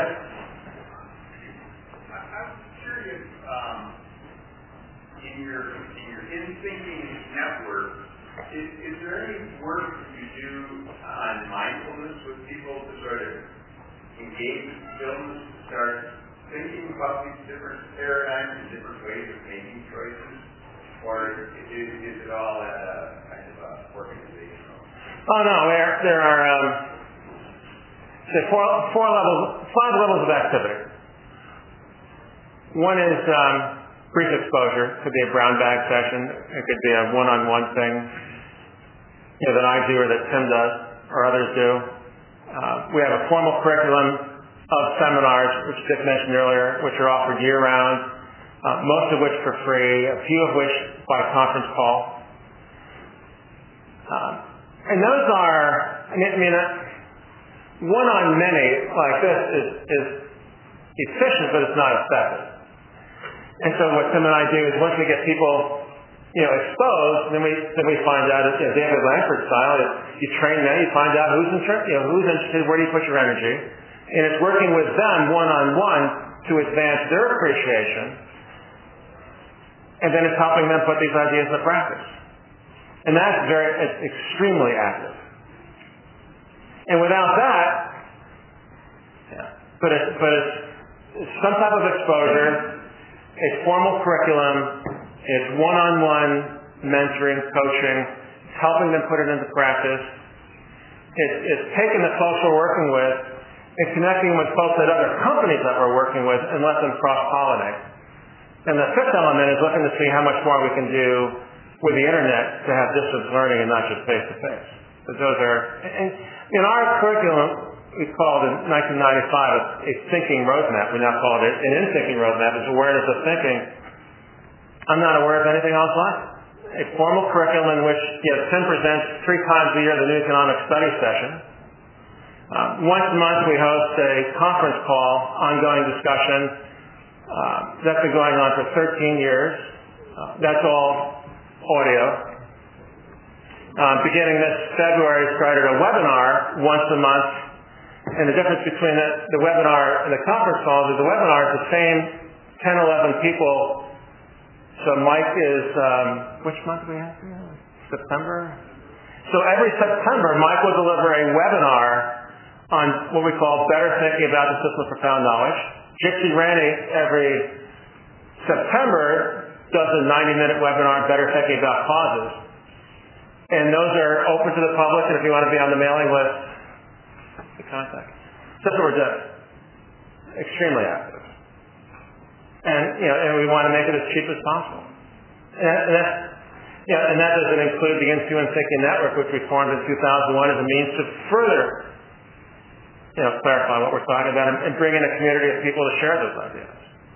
B: I'm curious, um, in your in your in-thinking network, is, is there any work you do on mindfulness with people to sort of engage films, start thinking about these different paradigms and different ways of making choices? Or is, is it all at a kind of a organizational?
A: Oh no, there, there are um, say four, four levels, five levels of activity. One is um, brief exposure. It could be a brown bag session. It could be a one-on-one thing, you know, that I do or that Tim does or others do. Uh, we have a formal curriculum of seminars, which Dick mentioned earlier, which are offered year-round, uh, most of which for free, a few of which by conference call. Um, and those are, I mean, I mean uh, one on many like this is, is efficient, but it's not effective. And so what Tim and I do is once we get people, you know, exposed, then we then we find out, you know, David Langford style, is you train them, you find out who's interested, you know, who's interested, where do you put your energy, and it's working with them one on one to advance their appreciation, and then it's helping them put these ideas into practice, and that's very, it's extremely active. And without that, yeah, but it's but it's, it's some type of exposure. It's formal curriculum, it's one-on-one mentoring, coaching, it's helping them put it into practice, it's, it's taking the folks we're working with and connecting with folks at other companies that we're working with and let them cross-pollinate. And the fifth element is looking to see how much more we can do with the internet to have distance learning and not just face-to-face. So those are, and in our curriculum, we called in nineteen ninety-five a, a thinking roadmap. We now call it an in-thinking roadmap. It's awareness of thinking. I'm not aware of anything else like it. A formal curriculum in which, you know, Tim presents three times a year the New Economic Studies session. Uh, once a month we host a conference call, ongoing discussion. Uh, that's been going on for thirteen years. Uh, that's all audio. Uh, beginning this February, started a webinar once a month. And the difference between the, the webinar and the conference calls is the webinar is the same ten, eleven people. So Mike is, um, which month do we have here? September? So every September, Mike will deliver a webinar on what we call Better Thinking About the System of Profound Knowledge. Gypsy Ranny every September does a ninety-minute webinar, Better Thinking About Causes. And those are open to the public, and if you want to be on the mailing list, the contact. So that's what we're doing. Extremely active. And, you know, and we want to make it as cheap as possible. And, and that, you know, and that doesn't include the Influence Thinking Network, which we formed in two thousand one as a means to further, you know, clarify what we're talking about and, and bring in a community of people to share those ideas.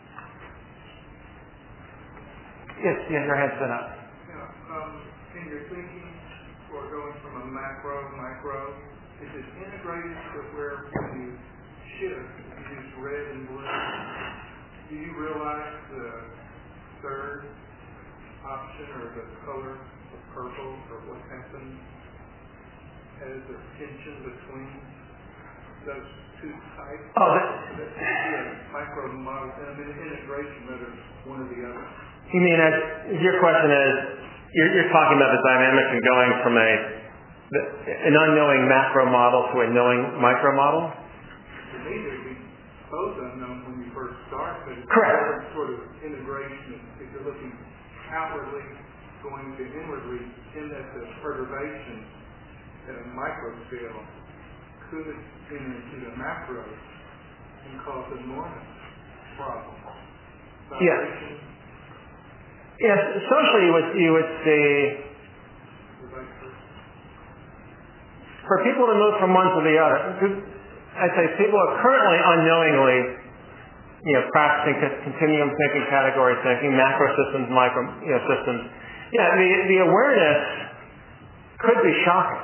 A: Yes, yes, your hand's been up.
C: Yeah, um, in your thinking for going from a macro, micro, is it integrated to where when you shift, you use red and blue? Do you realize the third option or the color of purple or what happens as a tension between those two types?
A: Oh, that,
C: that could be a micro model, and I mean integration, whether it's one or the other.
A: you mean as your question is you're, you're talking about the dynamics and going from a an unknowing macro model to a knowing micro model?
C: To me, they'd be both unknown when you first start, but it's
A: correct.
C: Sort of integration. If you're looking outwardly, going to inwardly, in that the perturbation at a micro scale could enter into the macro and cause enormous problems.
A: Yes. Yes. Socially, you would you would see. For people to move from one to the other, I'd say people are currently unknowingly, you know, practicing continuum thinking, category thinking, macro systems, micro, you know, systems. Yeah, the the awareness could be shocking.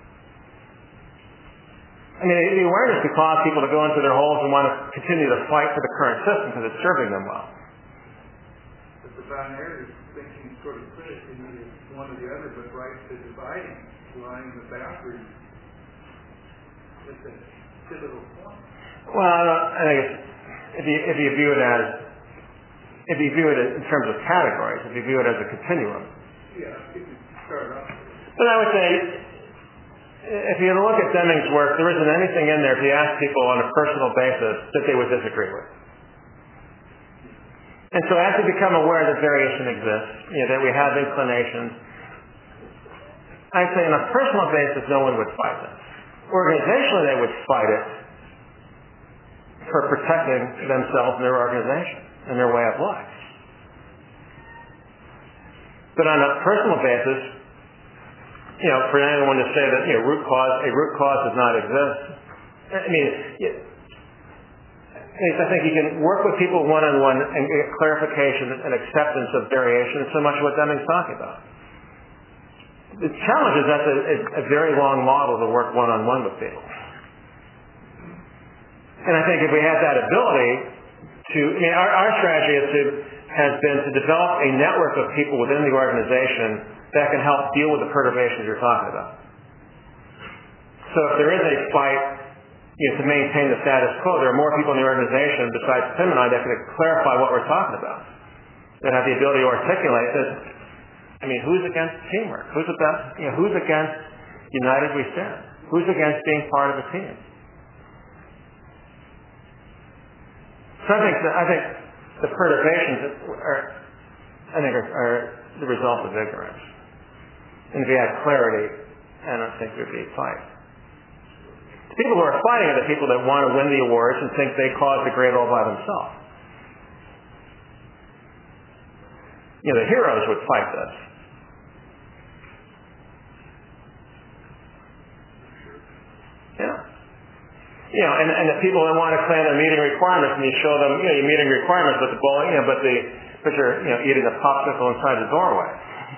A: I mean, the awareness could cause people to go into their holes and want to continue to fight for the current system because it's serving them well.
C: But the binary thinking sort of put it in either one or the other, but right to dividing line the boundaries. It's a pivotal point.
A: Well, I think it's, if you if you view it as if you view it in terms of categories, if you view it as a continuum.
C: Yeah, if you start off.
A: But I would say, if you look at Deming's work, there isn't anything in there, if you ask people on a personal basis, that they would disagree with. And so as we become aware that variation exists, you know, that we have inclinations, I'd say on a personal basis, no one would fight this. Organizationally, they would fight it for protecting themselves and their organization and their way of life. But on a personal basis, you know, for anyone to say that, you know, root cause, a root cause does not exist. I mean, I think you can work with people one-on-one and get clarification and acceptance of variation. It's so much what Deming's talking about. The challenge is that's a, a very long model to work one-on-one with people. And I think if we had that ability to, I mean, our, our strategy is to, has been to develop a network of people within the organization that can help deal with the perturbations you're talking about. So if there is a fight, you know, to maintain the status quo, there are more people in the organization besides Tim and I that can clarify what we're talking about, that have the ability to articulate that. I mean, who's against teamwork? Who's about, you know, who's against united we stand? Who's against being part of a team? So I think that, I think the perturbations are, I think, are, are the result of ignorance. And if we had clarity, I don't think there'd be a fight. The people who are fighting are the people that want to win the awards and think they caused the great all by themselves. You know, the heroes would fight this. Yeah. You know, and, and the people that want to claim their meeting requirements, and you show them, you know, you're meeting requirements, but the bowl, you know, but the, but you're, you know, eating a popsicle inside the doorway.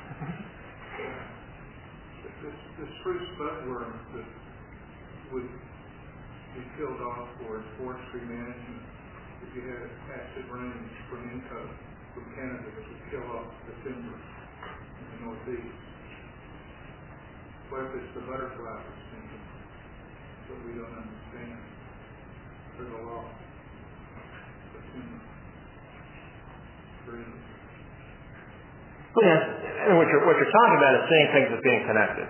C: This, this spruce buttworm that would be killed off for forestry management, if you had acid rain from Inco, from Canada, that would kill off the timber in the northeast. What if it's the butterfly extinction that we don't understand? There's a law. The timber. Green.
A: Well, yes, and what you're, what you're talking about is seeing things as being connected.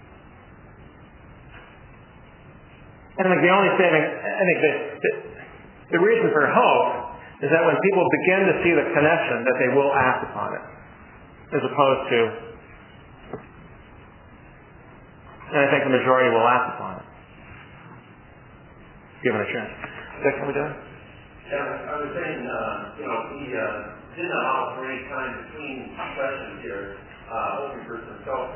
A: And I think the only saving, I think that the, the reason for hope is that when people begin to see the connection, that they will act upon it, as opposed to, and I think the majority will act upon it, given a chance. Dick, can we do it?
D: Yeah, I was saying, uh, you know, he uh, did not allow for any time between questions here, uh, open for himself.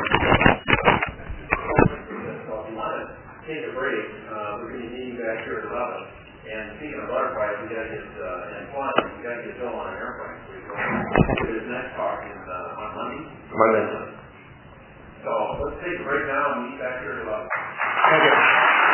D: So if you want to take a break, uh, we're going to be meeting back here at eleven. And speaking of butterflies, we got to get, uh, and flying, we got to get Bill on an airplane. So we're going to his next talk is uh, on Monday.
A: Monday.
D: So let's take a break now and meet back here at eleven.
A: Thank you.